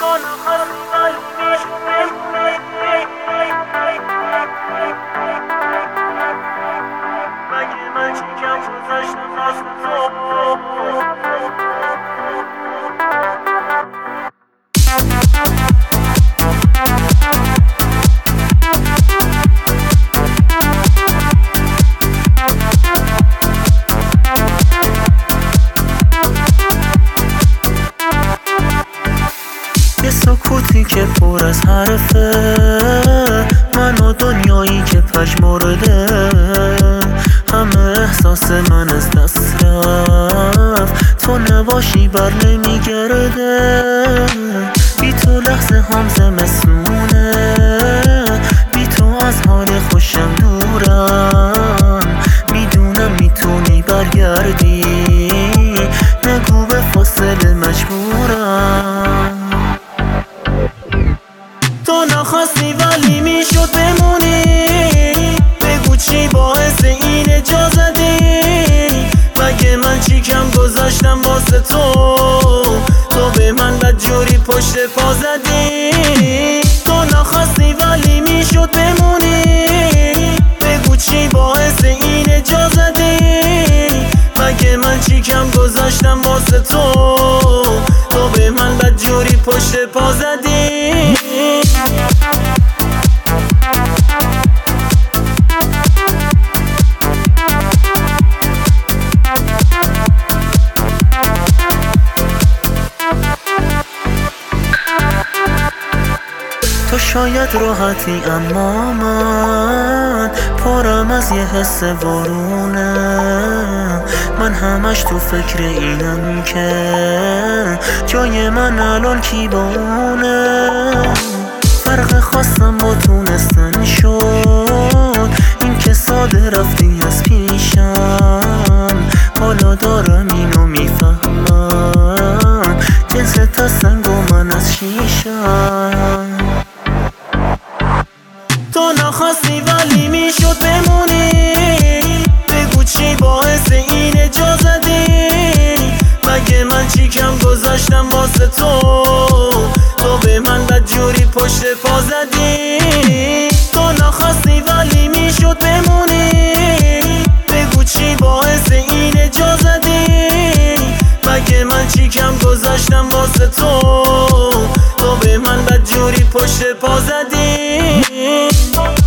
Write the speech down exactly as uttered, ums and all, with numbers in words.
سکوتی که پر از حرفه، من و دنیایی که پژمرده، همه احساس من از دست رفت، تو نباشی بر نمیگرده. بی تو لحظه هم زمستونه، بی تو از حال خوشم دورم، میدونم میتونی برگردی، نگو به فاصله مجبورم. تو نخواستی ولی میشد بمونی، بگو چی باعث این جا زدی، مگه من چی کم گذاشتم واسه تو، تو به من بدجوری پشت پا زدی. تو نخواستی ولی میشد بمونی، بگو چی باعث این جا زدی، مگه من چی کم گذاشتم واسه تو، تو به من بدجوری پشت پا زدی. تو شاید راحتی اما من پرم از یه حس وارونه، من همش تو فکر اینم که جای من الان کی با اونه. فرق خواستم با تونستن شد، این که ساده رفتی از پیشم، حالا دارم اینو میفهمم، جنس تا سنگ و من از شیشم. تو نخواستی ولی میشد بمونی، بگو چی باعث این جا زدی، مگه من چی کم گذاشتم واسه تو، تو به من بدجوری پشت پا زدی. تو نخواستی ولی میشد بمونی، بگو چی باعث این جا زدی، مگه من چی کم گذاشتم واسه تو، تو به من بدجوری پشت پا زدی.